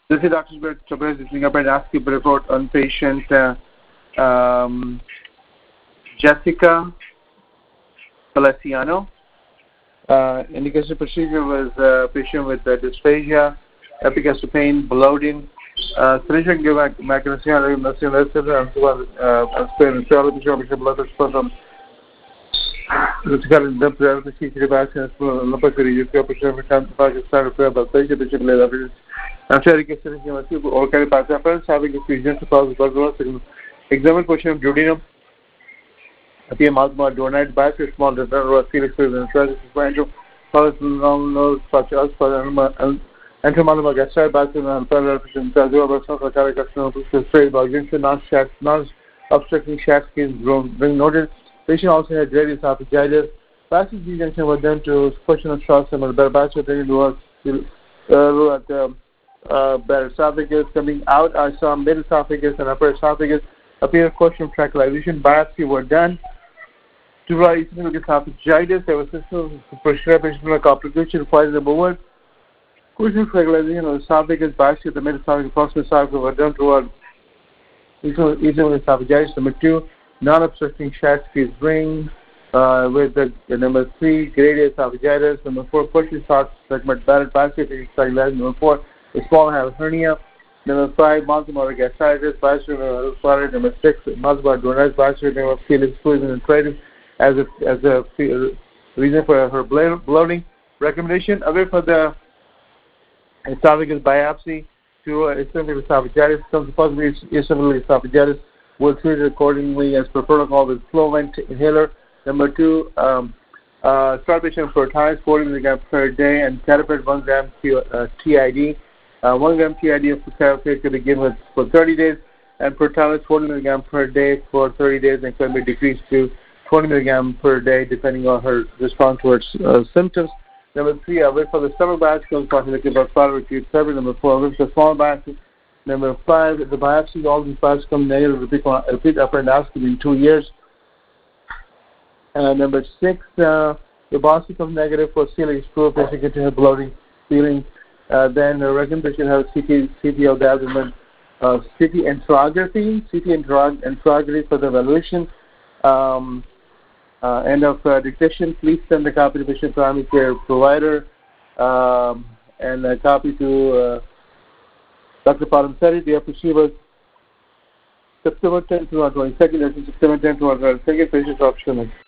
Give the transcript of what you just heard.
This is Dr. Tobias Singapore report on patient Jessica Feliciano. Indication procedure was patient with dysphagia, epigastric pain, bloating. Solution give mechanism examine question of duodenum, appear mouth donate biopsy, small felix such as entomaluma gastritis non-obstructing shaft skin being noted. Patient also had radius esophagitis. Biopsy junction was done to question of short similar biopsy at the esophagus. Coming out, I saw mid esophagus and upper esophagus. Appear question tracalization. Biopsy were done. To write esophagitis, there was prescription complication required removal. Question tracalization of esophagus. Biopsy of the mid esophagus, proximal esophagus were done toward esophagitis. Number 2, non-obstructing shaft skin ring. With the number 3, grade esophagitis. Number 4, question short segment barrel biopsy. Number 4, a small hernia. Number 5, multiple gastritis. Biopsy. Number 6, multiple duodenal biopsy. Number felix fluid and arthritis as a reason for her bloating. Recommendation: away for the esophagus biopsy to eosinophilic esophagitis. Comes possibly eosinophilic esophagitis. Will treat it accordingly as per protocol with Flovent inhaler. Number 2, start patient for times 40 mg per day and Carafate 1 gram TID. 1 gram TID of Carafate can be given for 30 days, and Protalus 40 mg per day for 30 days and can be decreased to 20 mg per day depending on her response towards symptoms. Number 3, wait for the stomach biopsy. Possibly about 5 acute surgery. Number 4, wait for the small biopsy. Number 5, the biopsies, all these biopsies come negative. Repeat upper endoscopy in 2 years. Number 6, the biopsy comes negative for ceiling screw. Patient continues bloating, feeling. Then the recommendation has CT of the abdomen, CT enterography for the evaluation. End of dictation. Please send the copy to patient primary care provider and a copy to Dr. Paramsari. The procedure was September 10 to 22nd, September 10 to 22nd, patient option.